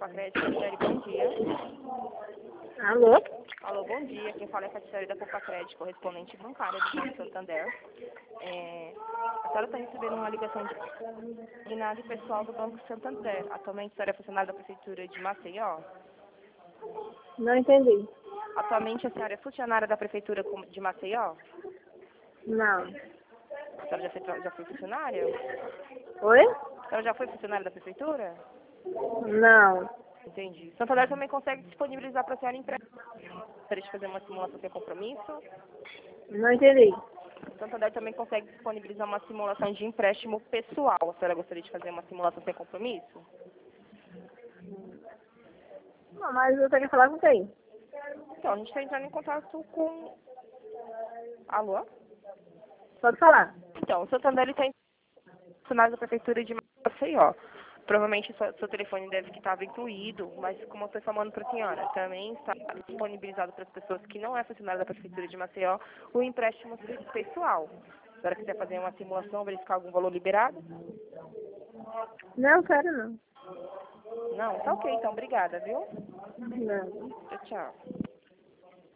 Copacred. Cassiane, bom dia. Alô? Alô, bom dia. Quem fala é a Cassiane da Copacred, correspondente bancária do Banco Santander. A senhora está recebendo uma ligação de nada pessoal do Banco Santander. Atualmente a senhora é funcionária da Prefeitura de Maceió. Não entendi. Atualmente a senhora é funcionária da Prefeitura de Maceió? Não. A senhora já foi funcionária? Oi? A senhora já foi funcionária da Prefeitura? Não. Entendi. Santander também consegue disponibilizar para a senhora empréstimo. Para de fazer uma simulação sem compromisso. Não entendi. Santander também consegue disponibilizar uma simulação de empréstimo pessoal. A senhora gostaria de fazer uma simulação sem compromisso? Não, mas eu tenho que falar com quem? Então, a gente está entrando em contato com... Alô? Pode falar. Então, o Santander está funcionário da Prefeitura de Maceió. Provavelmente seu telefone deve que estava incluído, mas como eu estou falando para a senhora, também está disponibilizado para as pessoas que não é funcionário da Prefeitura de Maceió o empréstimo pessoal. Se a senhora quiser fazer uma simulação, verificar algum valor liberado? Não, quero não. Não? Tá ok, então. Obrigada, viu? Não. Tchau, tchau.